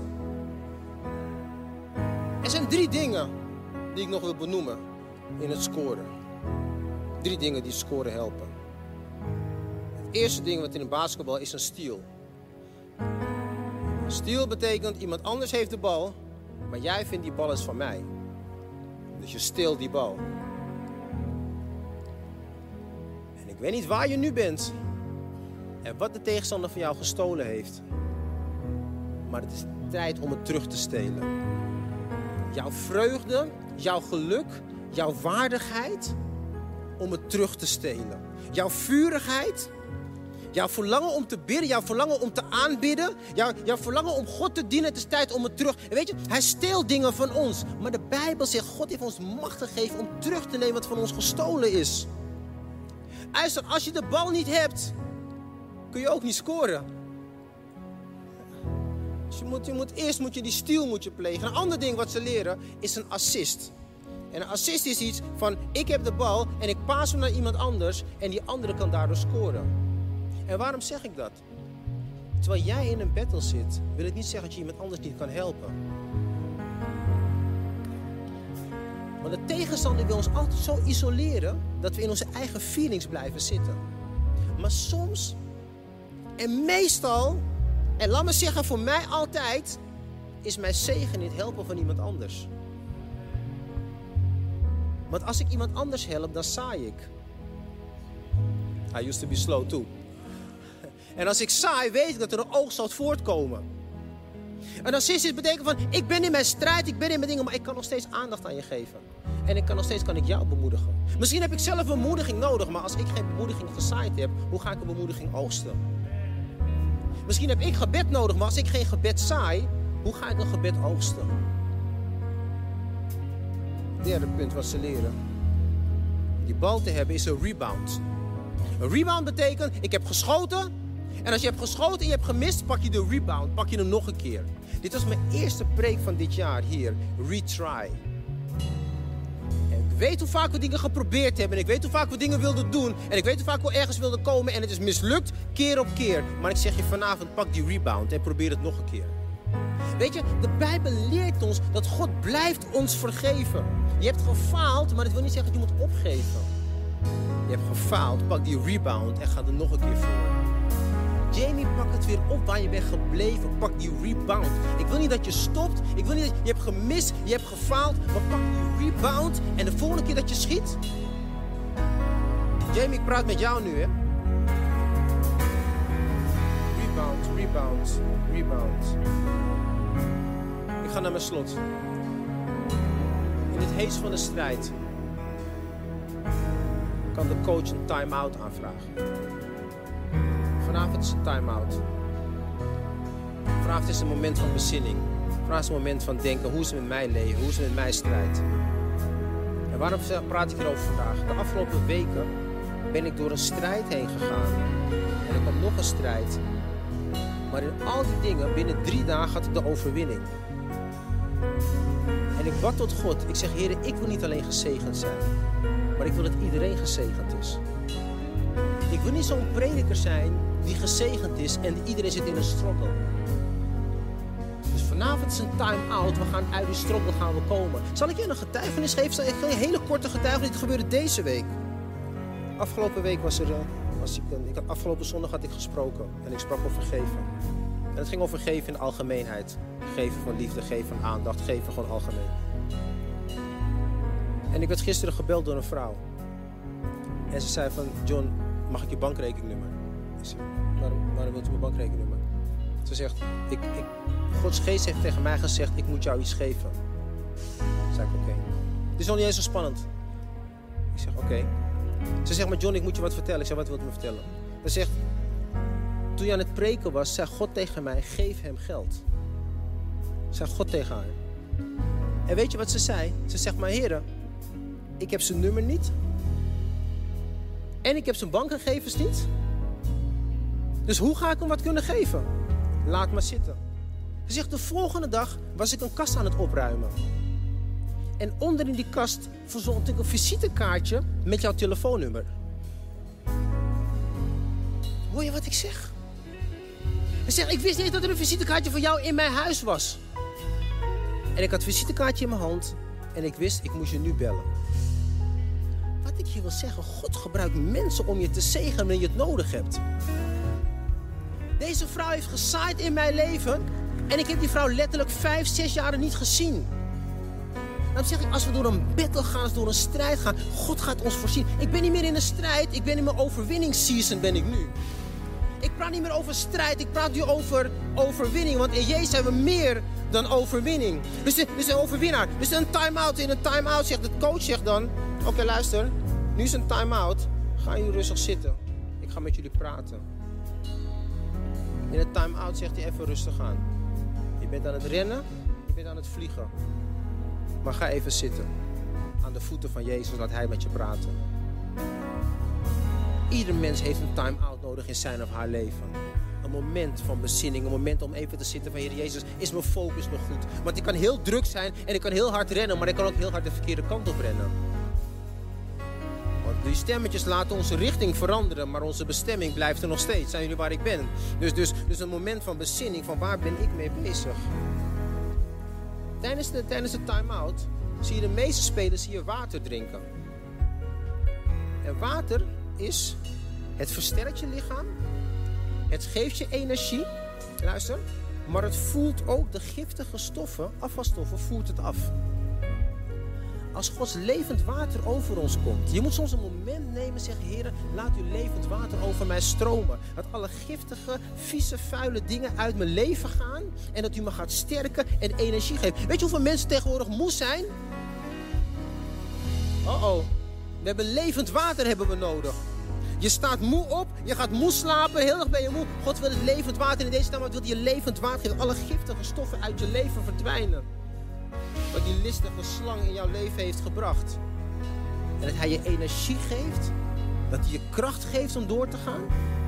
Er zijn 3 dingen die ik nog wil benoemen in het scoren. 3 dingen die scoren helpen. Het eerste ding wat in een basketbal is een steal. Steal betekent iemand anders heeft de bal, maar jij vindt die bal is van mij. Dus je steelt die bal. En ik weet niet waar je nu bent en wat de tegenstander van jou gestolen heeft. Maar het is tijd om het terug te stelen. Jouw vreugde, jouw geluk, jouw waardigheid om het terug te stelen. Jouw vurigheid, jouw verlangen om te bidden, jouw verlangen om te aanbidden, jouw verlangen om God te dienen, het is tijd om het terug. En weet je, hij steelt dingen van ons. Maar de Bijbel zegt, God heeft ons macht gegeven om terug te nemen wat van ons gestolen is. Als je de bal niet hebt, kun je ook niet scoren. Dus eerst moet je die steal plegen. Een ander ding wat ze leren is een assist. En een assist is iets van, ik heb de bal en ik paas hem naar iemand anders en die andere kan daardoor scoren. En waarom zeg ik dat? Terwijl jij in een battle zit, wil ik niet zeggen dat je iemand anders niet kan helpen. Maar de tegenstander wil ons altijd zo isoleren dat we in onze eigen feelings blijven zitten. Maar soms, en meestal, en laat me zeggen voor mij altijd, is mijn zegen in het helpen van iemand anders. Want als ik iemand anders help, dan saai ik. I used to be slow too. En als ik saai, weet ik dat er een oogst zal voortkomen. En assist betekent van, ik ben in mijn strijd, ik ben in mijn dingen, maar ik kan nog steeds aandacht aan je geven. En kan ik jou bemoedigen. Misschien heb ik zelf een bemoediging nodig, maar als ik geen bemoediging gezaaid heb, hoe ga ik een bemoediging oogsten? Misschien heb ik gebed nodig, maar als ik geen gebed zaai, hoe ga ik een gebed oogsten? Derde punt wat ze leren. Die bal te hebben is een rebound. Een rebound betekent, ik heb geschoten. En als je hebt geschoten en je hebt gemist, pak je de rebound. Pak je hem nog een keer. Dit was mijn eerste preek van dit jaar hier. Retry. En ik weet hoe vaak we dingen geprobeerd hebben. En ik weet hoe vaak we dingen wilden doen. En ik weet hoe vaak we ergens wilden komen. En het is mislukt keer op keer. Maar ik zeg je vanavond, pak die rebound en probeer het nog een keer. Weet je, de Bijbel leert ons dat God blijft ons vergeven. Je hebt gefaald, maar dat wil niet zeggen dat je moet opgeven. Je hebt gefaald, pak die rebound en ga er nog een keer voor. Jamie, pak het weer op waar je bent gebleven. Pak die rebound. Ik wil niet dat je stopt. Ik wil niet dat je hebt gemist, je hebt gefaald. Maar pak die rebound en de volgende keer dat je schiet. Jamie, ik praat met jou nu, hè. Rebound, rebound, rebound. Ik ga naar mijn slot. In het heet van de strijd kan de coach een time-out aanvragen. Vanavond is een time-out. Vanavond is een moment van bezinning. Vanavond is een moment van denken, hoe is het met mijn leven? Hoe is het met mijn strijd? En waarom praat ik hierover vandaag? De afgelopen weken ben ik door een strijd heen gegaan. En er kwam nog een strijd. Maar in al die dingen, binnen 3 dagen had ik de overwinning. En ik bad tot God. Ik zeg, Heer, ik wil niet alleen gezegend zijn. Maar ik wil dat iedereen gezegend is. Ik wil niet zo'n prediker zijn die gezegend is en iedereen zit in een struggle. Dus vanavond is een time-out. We gaan uit die struggle gaan we komen. Zal ik je een getuigenis geven? Een hele korte getuigenis. Dit gebeurde deze week. Afgelopen week afgelopen zondag had ik gesproken. En ik sprak over geven. En het ging over geven in de algemeenheid. Geven van liefde, geven van aandacht, geven gewoon algemeen. En ik werd gisteren gebeld door een vrouw. En ze zei van, John, mag ik je bankrekeningnummer? Ik zeg, waarom wilt u mijn bankrekeningnummer? Ze zegt, Gods geest heeft tegen mij gezegd, ik moet jou iets geven. Ik zeg, oké. Het is nog niet eens zo spannend. Ik zeg, oké. Ze zegt, maar John, ik moet je wat vertellen. Ik zeg, wat wilt u me vertellen? Ze zegt, toen je aan het preken was, zei God tegen mij, geef hem geld. Zei God tegen haar. En weet je wat ze zei? Ze zegt, maar heren, ik heb zijn nummer niet. En ik heb zijn bankgegevens niet. Dus hoe ga ik hem wat kunnen geven? Laat maar zitten. Ze zegt, de volgende dag was ik een kast aan het opruimen. En onder in die kast verzond ik een visitekaartje met jouw telefoonnummer. Hoor je wat ik zeg? Ze zegt, ik wist niet dat er een visitekaartje van jou in mijn huis was. En ik had het visitekaartje in mijn hand. En ik wist, ik moest je nu bellen. Wat ik je wil zeggen, God gebruikt mensen om je te zegenen wanneer je het nodig hebt. Deze vrouw heeft gezaaid in mijn leven. En ik heb die vrouw letterlijk 5, 6 jaar niet gezien. Dan zeg ik, als we door een battle gaan, als we door een strijd gaan, God gaat ons voorzien. Ik ben niet meer in een strijd, ik ben in mijn overwinningsseason ben ik nu. Ik praat niet meer over strijd, ik praat nu over overwinning. Want in Jezus hebben we meer dan overwinning. Dus een overwinnaar. Dus een time-out. In een time-out zegt de coach zegt dan, oké, luister, nu is een time-out. Gaan jullie rustig zitten. Ik ga met jullie praten. In een time-out zegt hij even rustig aan. Je bent aan het rennen, je bent aan het vliegen. Maar ga even zitten. Aan de voeten van Jezus, laat hij met je praten. Ieder mens heeft een time-out nodig in zijn of haar leven. Een moment van bezinning, een moment om even te zitten van Heer Jezus, is mijn focus nog goed? Want ik kan heel druk zijn en ik kan heel hard rennen, maar ik kan ook heel hard de verkeerde kant op rennen. Want die stemmetjes laten onze richting veranderen, maar onze bestemming blijft er nog steeds. Zijn jullie waar ik ben? Dus een moment van bezinning, van waar ben ik mee bezig? Tijdens de time-out zie je de meeste spelers water drinken. En water is, het versterkt je lichaam, het geeft je energie, luister, maar het voelt ook de giftige stoffen, afvalstoffen, voelt het af. Als Gods levend water over ons komt, je moet soms een moment nemen en zeggen, Heer, laat uw levend water over mij stromen. Dat alle giftige, vieze, vuile dingen uit mijn leven gaan en dat u me gaat sterken en energie geeft. Weet je hoeveel mensen tegenwoordig moe zijn? We hebben levend water hebben we nodig. Je staat moe op, je gaat moe slapen, heel erg ben je moe. God wil het levend water in deze tijd, wat wil je levend water geven? Alle giftige stoffen uit je leven verdwijnen. Wat die listige slang in jouw leven heeft gebracht. En dat hij je energie geeft, dat hij je kracht geeft om door te gaan.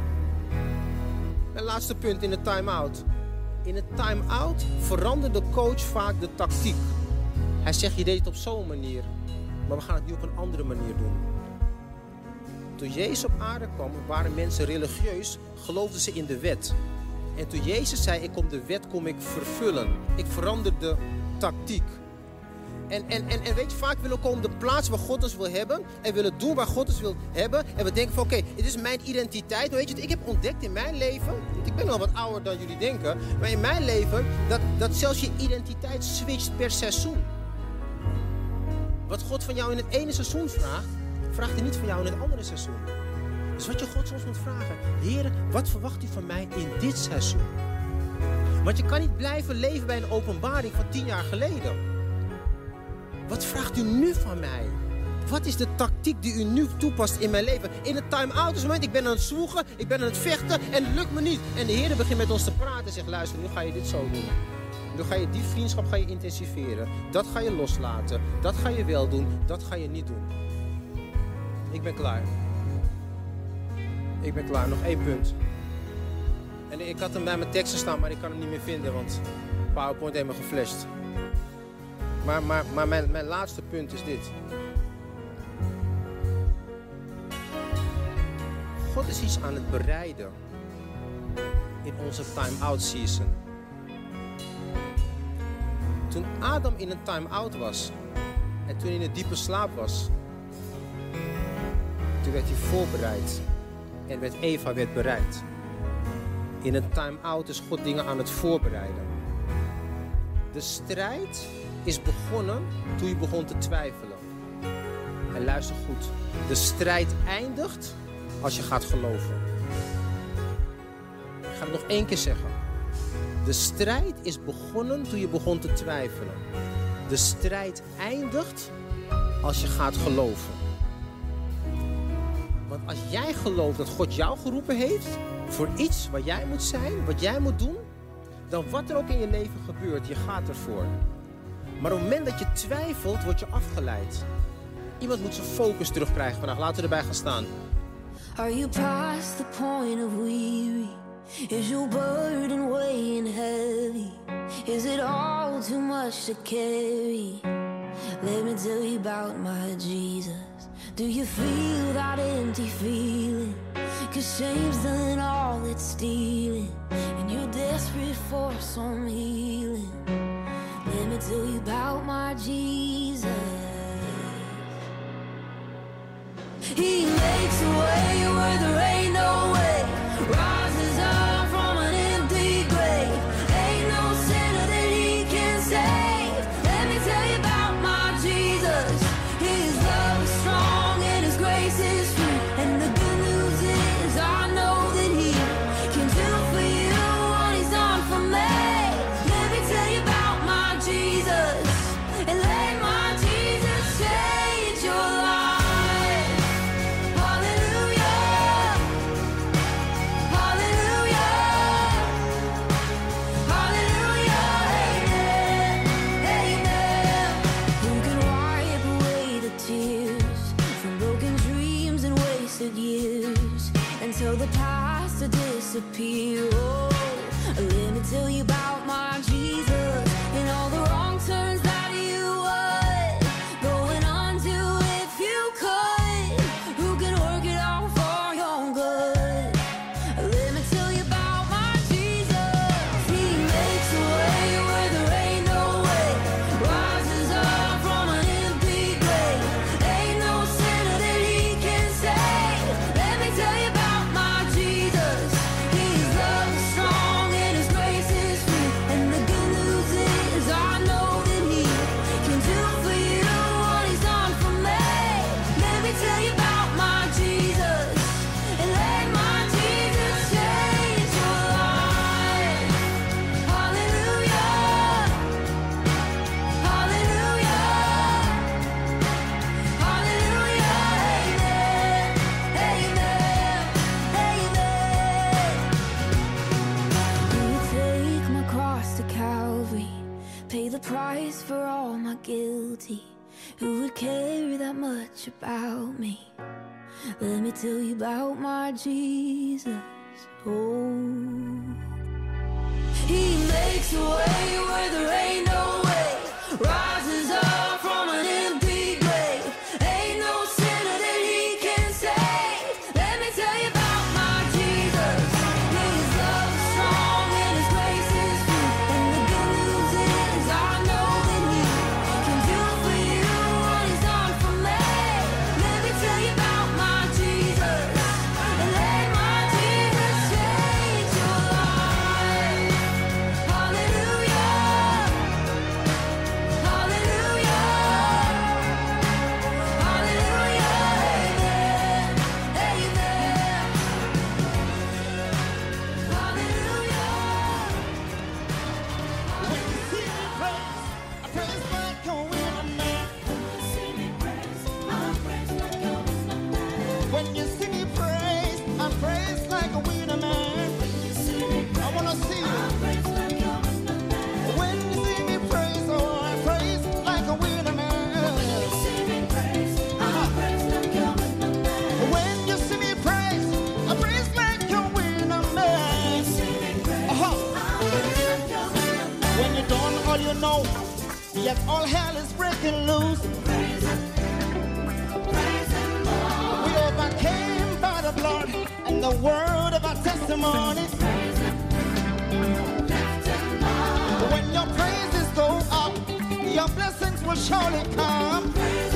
Mijn laatste punt in de time-out. In de time-out verandert de coach vaak de tactiek. Hij zegt, je deed het op zo'n manier, maar we gaan het nu op een andere manier doen. Toen Jezus op aarde kwam, waren mensen religieus, geloofden ze in de wet. En toen Jezus zei, de wet kom ik vervullen. Ik verander de tactiek. En weet je, vaak willen we komen op de plaats waar God ons wil hebben. En willen doen waar God ons wil hebben. En we denken van oké, dit is mijn identiteit. Maar weet je, ik heb ontdekt in mijn leven, want ik ben al wat ouder dan jullie denken. Maar in mijn leven, dat zelfs je identiteit switcht per seizoen. Wat God van jou in het ene seizoen vraagt hij niet van jou in het andere seizoen. Dus wat je God soms moet vragen, Heer, wat verwacht u van mij in dit seizoen? Want je kan niet blijven leven bij een openbaring van 10 jaar geleden. Wat vraagt u nu van mij? Wat is de tactiek die u nu toepast in mijn leven? In het time-out is het moment, ik ben aan het zwoegen, ik ben aan het vechten en het lukt me niet. En de Heer begint met ons te praten en zegt, luister, nu ga je dit zo doen. Nu ga je die vriendschap intensiveren. Dat ga je loslaten. Dat ga je wel doen. Dat ga je niet doen. Ik ben klaar. Ik ben klaar. Nog 1 punt. En ik had hem bij mijn teksten staan, maar ik kan hem niet meer vinden, want PowerPoint heeft me geflasht. Maar mijn laatste punt is dit. God is iets aan het bereiden in onze time-out season. Toen Adam in een time-out was en toen hij in een diepe slaap was, toen werd hij voorbereid en Eva werd bereid. In een time-out is God dingen aan het voorbereiden. De strijd is begonnen toen je begon te twijfelen. En luister goed, de strijd eindigt als je gaat geloven. Ik ga het nog 1 keer zeggen. De strijd is begonnen toen je begon te twijfelen. De strijd eindigt als je gaat geloven. Want als jij gelooft dat God jou geroepen heeft voor iets wat jij moet zijn, wat jij moet doen, dan wat er ook in je leven gebeurt, je gaat ervoor. Maar op het moment dat je twijfelt, word je afgeleid. Iemand moet zijn focus terugkrijgen vandaag. Laten we erbij gaan staan. Are you past the point of weary? Is your burden weighing heavy? Is it all too much to carry? Let me tell you about my Jesus. Do you feel that empty feeling? 'Cause shame's done all it's stealing, and you're desperate for some healing. Let me tell you about my Jesus. He makes a way where there ain't no way. Rises up from an empty grave. Ain't no sinner that he can save. Let me tell you about my Jesus. His love is strong and his grace is free. And the good news is I know that he can do for you what he's done for me. Let me tell you about my Jesus. And let my Jesus change your life. Hallelujah. Hallelujah. Hallelujah. Amen. Amen. Who can wipe away the tears from broken dreams and wasted years and tell the past to disappear? Oh, let me tell you about my Jesus and all the wrong turns that you would going on to if you could. Who can work it out for your good? Let me tell you about my Jesus. He makes a way where there ain't no way. Rises up from an empty grave. Ain't no sinner that he can save. Let me tell you about my Jesus. His love is strong and his grace is free. And the good news is I know that he can do for you what he's done for me. Let me tell you about my Jesus. And let my Jesus change your life. Hallelujah. Hallelujah. Hallelujah. Amen. Amen. Amen. You take my cross to Calvary, pay the price for all my guilty. Who would care that much about me? Let me tell you about my Jesus. Oh, he makes a way where there ain't no way. Rises up from an empty grave. Ain't no sinner that he can save. Let me tell you about my Jesus. His love is strong and his grace is free. And the good news is I know that he can do for you what he's done for me. Let me tell you about my Jesus. And let my Jesus change your life. Hallelujah. Hallelujah. Hallelujah. Amen. Amen. When you see me praise, I praise like a winner man. I wanna see you. When you see me praise, oh, I praise like a winner man. When you see me praise, I praise like a winner man. When you're done all you know, yes, all hell is breaking loose. We overcame by the blood and the word of our testimony. When your praises go up, your blessings will surely come.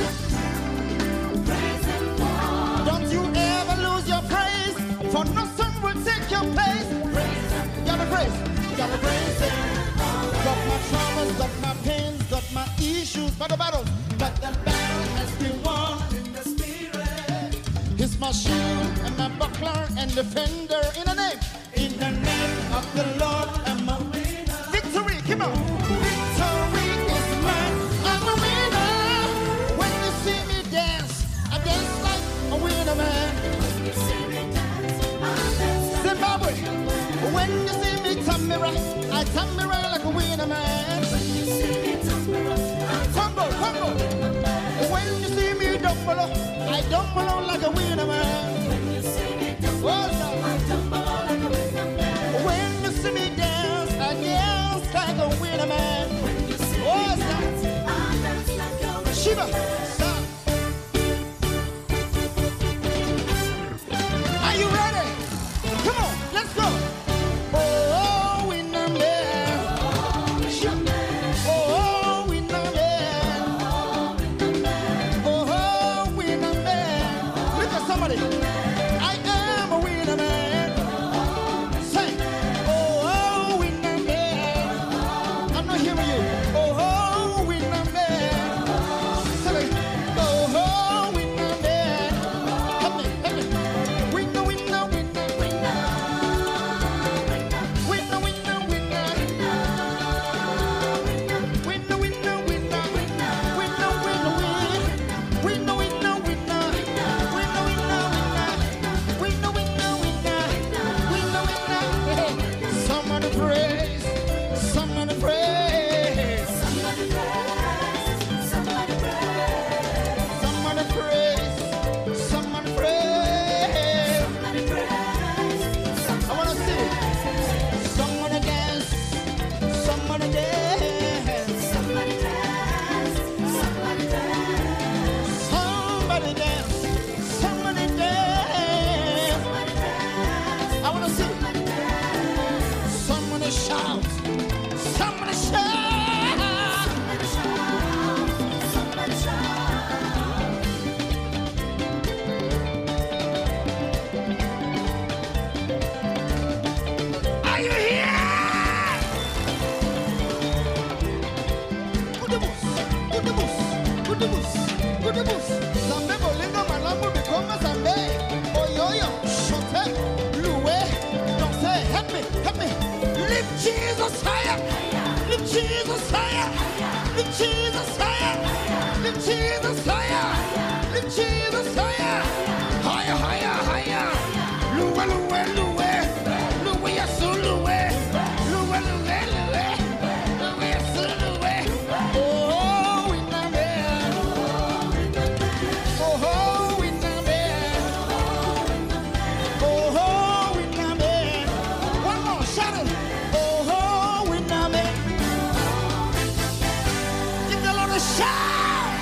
Don't you ever lose your praise, for no son will take your place. Gotta praise, gotta praise him. Got my troubles, got my pains, got my issues, but the battle has been won in the spirit. is my shield and my buckler and defender. In the name of the Lord, I'm a winner. Victory, come on. Victory is mine. I'm a winner. When you see me dance, I dance like a winner, man. When you see me dance, I dance like Zimbabwe. When you see me tumble right, I tumble right like a winner, man. When you see me tumble right, I tumble. When you see me dumble, I dumble like a winner, man. When you see me dumble, I dumble like a winner, man. When you see me dance, I dance like a winner, man. When you see me dance, I dance like a winner. Shiva, stop. Are you ready? Come on, let's go. Oh, winner, man. Oh, winner, man. Oh, winner, man. Look at somebody. I am a winner, man. Say, oh, winner, man. I'm not hearing you. Oh, winner, man. Say, oh, winner, man. Help me. Winner, winner, winner. Winner, winner, winner. Winner, winner, winner. Winner, winner, win. Winner, winner, winner. Winner, winner, winner. Winner, winner, winner. Winner, winner. Somebody praise. Somebody praise. Somebody praise. Somebody praise. Somebody praise. Somebody praise. Somebody praise. I wanna see. Somebody dance. Somebody dance. Somebody dance. Somebody dance. Somebody dance. Somebody dance. Somebody dance. I wanna see. Somebody shout. Somebody shout. Somebody shout. Somebody shout. Are you here? Good. Zambe bolingo malambo bikoma zambe. Oyoyo, shote, luwe, danse. Help me. Lift Jesus higher. Lift Jesus higher. Lift Jesus higher. Lift Jesus higher. Lift Jesus higher. Higher. Luwe. Luwe yasu luwe. Luwe. Luwe yasu luwe. Oh, winner man. Oh, winner man. Oh, winner man. One more, shout it. Oh, winner man. Give the Lord a shout.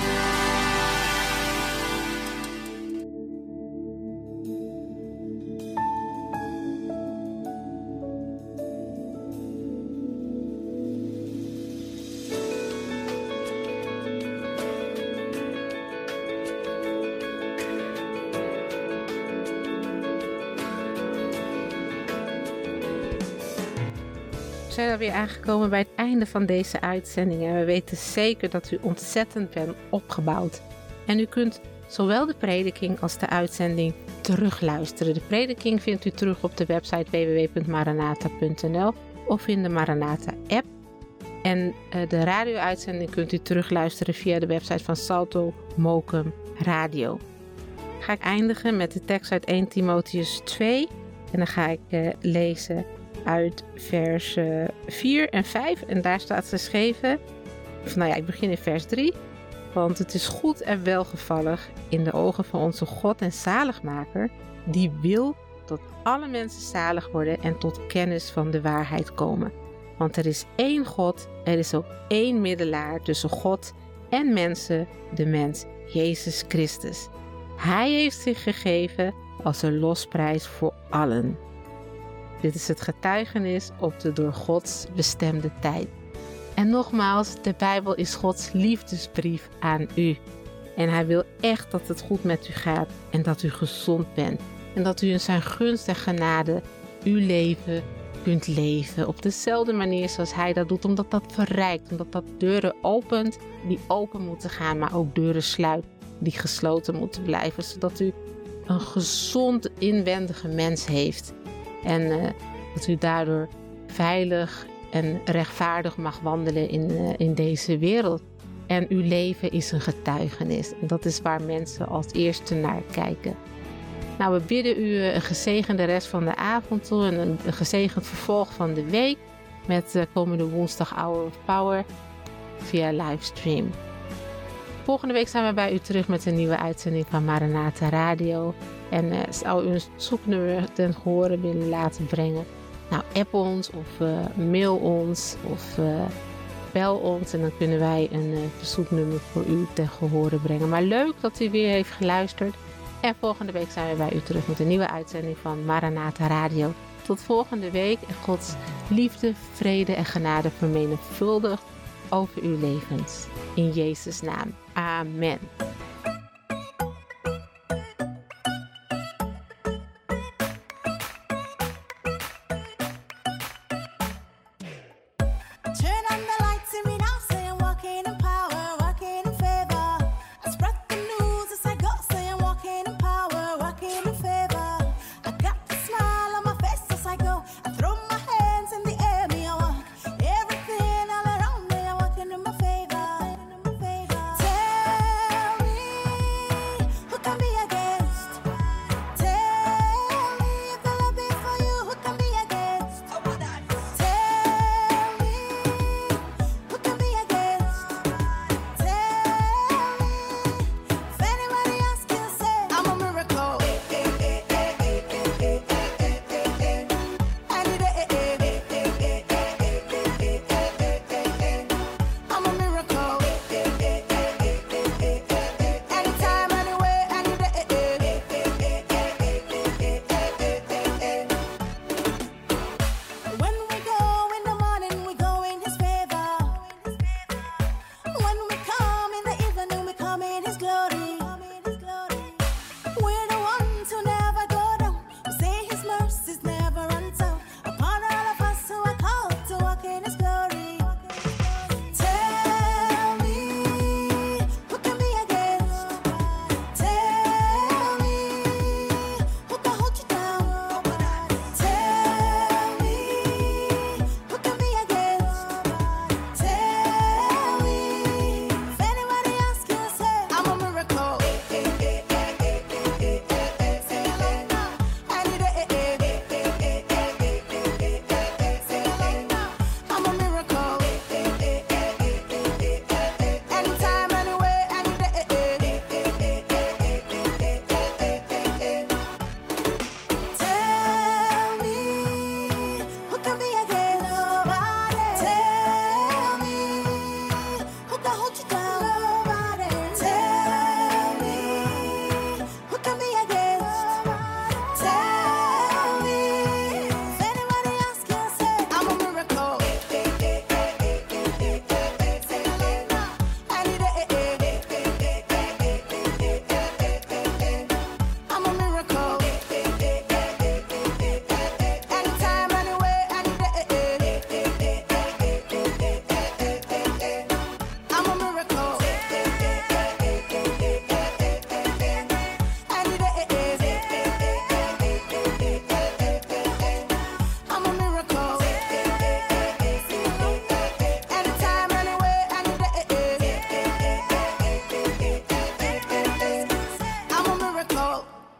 We zijn alweer aangekomen bij het einde van deze uitzending en we weten zeker dat u ontzettend bent opgebouwd. En u kunt zowel de prediking als de uitzending terugluisteren. De prediking vindt u terug op de website www.maranatha.nl of in de Maranatha app. En de radio-uitzending kunt u terugluisteren via de website van Salto Mokum Radio. Ga ik eindigen met de tekst uit 1 Timotheus 2 en dan ga ik lezen uit vers 4 en 5 en daar staat geschreven, ik begin in vers 3. Want het is goed en welgevallig in de ogen van onze God en zaligmaker, die wil dat alle mensen zalig worden en tot kennis van de waarheid komen. Want er is één God, er is ook één middelaar tussen God en mensen, de mens Jezus Christus. Hij heeft zich gegeven als een losprijs voor allen. Dit is het getuigenis op de door Gods bestemde tijd. En nogmaals, de Bijbel is Gods liefdesbrief aan u. En hij wil echt dat het goed met u gaat en dat u gezond bent. En dat u in zijn gunst en genade uw leven kunt leven op dezelfde manier zoals hij dat doet. Omdat dat verrijkt, omdat dat deuren opent die open moeten gaan, maar ook deuren sluit die gesloten moeten blijven. Zodat u een gezond inwendige mens heeft. En dat u daardoor veilig en rechtvaardig mag wandelen in deze wereld. En uw leven is een getuigenis. En dat is waar mensen als eerste naar kijken. Nou, we bidden u een gezegende rest van de avond toe en een gezegend vervolg van de week met komende woensdag Hour of Power via livestream. Volgende week zijn we bij u terug met een nieuwe uitzending van Maranatha Radio. En zou u een zoeknummer ten gehore willen laten brengen? Nou, app ons of mail ons of bel ons en dan kunnen wij een verzoeknummer voor u ten gehore brengen. Maar leuk dat u weer heeft geluisterd. En volgende week zijn we bij u terug met een nieuwe uitzending van Maranatha Radio. Tot volgende week en Gods liefde, vrede en genade vermenigvuldigd over uw levens. In Jezus' naam. Amen.